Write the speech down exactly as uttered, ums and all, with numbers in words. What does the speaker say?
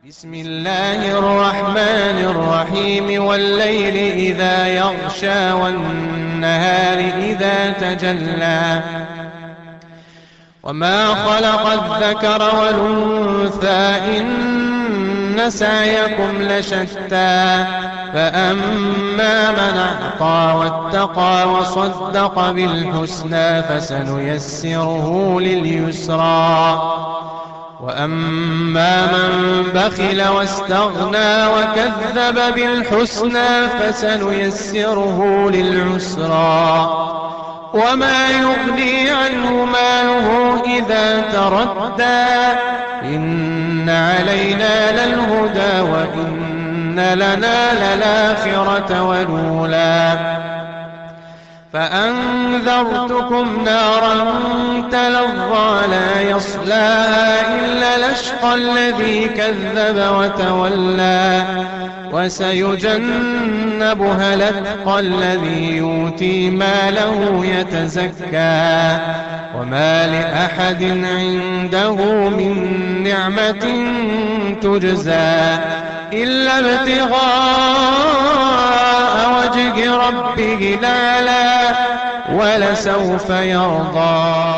بسم الله الرحمن الرحيم والليل إذا يغشى والنهار إذا تجلى وما خلق الذكر والأنثى إن سعيكم لشتى فأما من أعطى واتقى وصدق بالحسنى فسنيسره لليسرى وأما من بخل واستغنى وكذب بالحسنى فسنيسره للعسرى وما يغني عنه ماله إذا تردى إن علينا للهدى وإن لنا للآخرة والأولى فأنذرتكم نارا تلظى لا يصلاها إلا الأشقى الذي كذب وتولى وسيجنبها الأتقى الذي يؤتي ماله يتزكى وما لأحد عنده من نعمة تجزى إلا ابتغاء وجه ربه الأعلى ولسوف يرضى.